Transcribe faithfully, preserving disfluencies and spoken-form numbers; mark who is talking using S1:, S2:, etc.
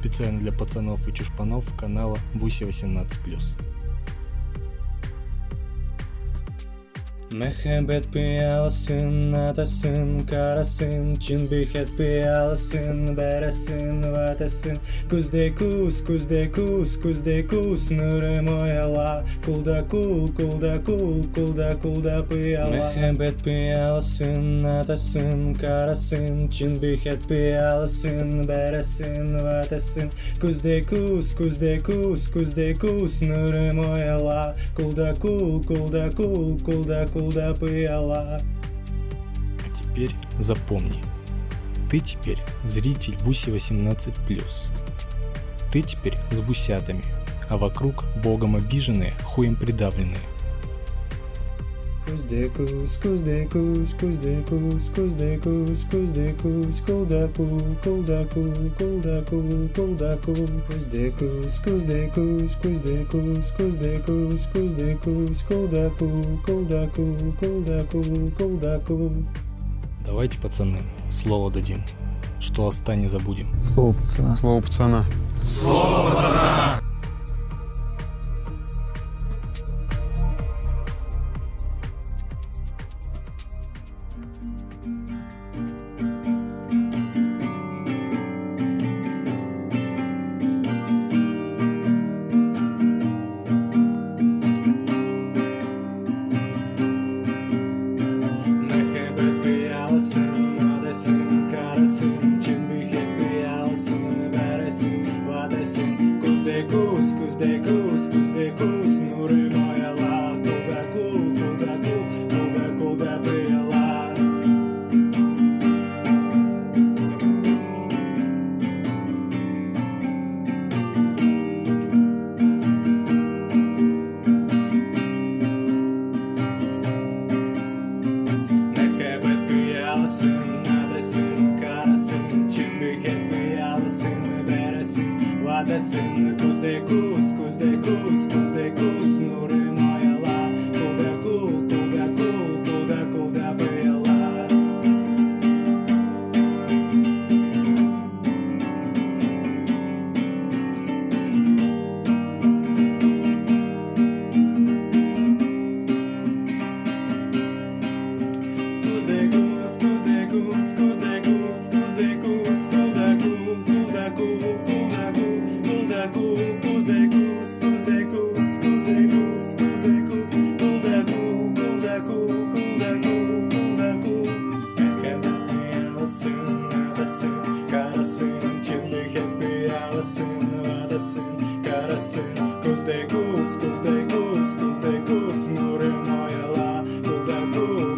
S1: Специально для пацанов и чушпанов канала Буси восемнадцать плюс. Мехебет пиалсын, атасын, карасын, чинбихет пиалсын, бересин, ватасын, куздей кус, куздей кус, куздей кус, нуры мояла, кулда кул, кулда кул, кулда кулда пиала. Мехебет пиалсын, атасын, карасын, чинбихет пиалсын, бересин, ватасын, куздей кус, куздей кус, куздей кус, нуры мояла, кулда кул, кулда кул, кулда кул. А теперь запомни, ты теперь зритель Буси восемнадцать плюс. Ты теперь с бусятами, а вокруг богом обиженные, хуем придавленные. Куздекус, куздекус, куздекус, куздекус, куздекус, колдакул, колдакул, колдакул, колдакул, куздекус, куздекус, куздекус, куздекус, куздекус, колдакул, колдакул, колдакул, колдакул. Давайте, пацаны, слово дадим. Что оста не забудем.
S2: Слово пацана.
S3: Слово пацана.
S4: Слово пацана. Куздекус, куздекус, куздекус, нуры мояла, кулда кул, кулда кул, кулда кулда пияла. Мехебет пиялсын, надасyn, карасyn, чинбихет пиялсын, бересyn, ватасyn, куздекус, куздекус, куздекус, нуры мояла, кулда кул, кулда кул, кулда кулда пияла. Куздекус, куздекус, куздекус, куздекус, кулда кул, кулда кул, кулда кул, кулда кул, куздекус, куздекус, куздекус, куздекус, кулда кул, кулда кул, кулда кул, кулда кул. Мехебет пиялсын, атасын, карасын, чинбихет пиялсын, ватасын, карасын, куздекус, куздекус, куздекус, нуры мояла, кулда кул.